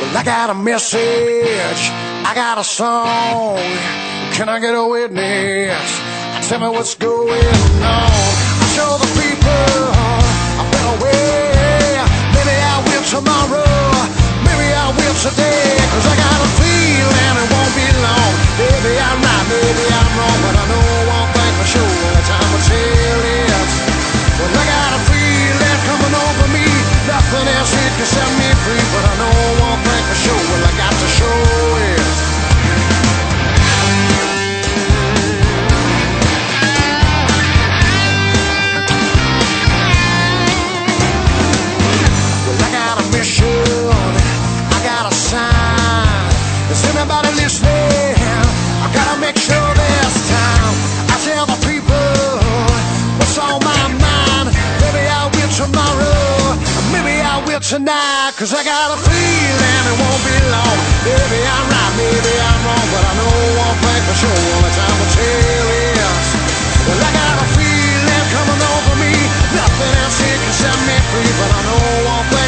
Well, I got a message, I got a song. Can I get a witness? Tell me what's going on. I show the people a better way. Maybe I will tomorrow, maybe I will today. Cause I got a feeling it won't be long. Maybe I'm right, maybe I'm wrong, but I know one thing for sure, the time will tell it. Well, I got a feeling coming over me. Nothing else here can set me free, but I know one thing for sure. Well, I got to show it. Well, I got a mission, I got a sign. Is anybody listening? I gotta make sure this time I tell the people what's on my mind. Maybe I will tomorrow, maybe I will tonight. Cause I got a feeling it won't be long. Maybe I'm right, maybe I'm wrong, but I know one thing for sure, the time will tell it. Well, I got a feeling coming over me. Nothing else here can set me free, but I know one thing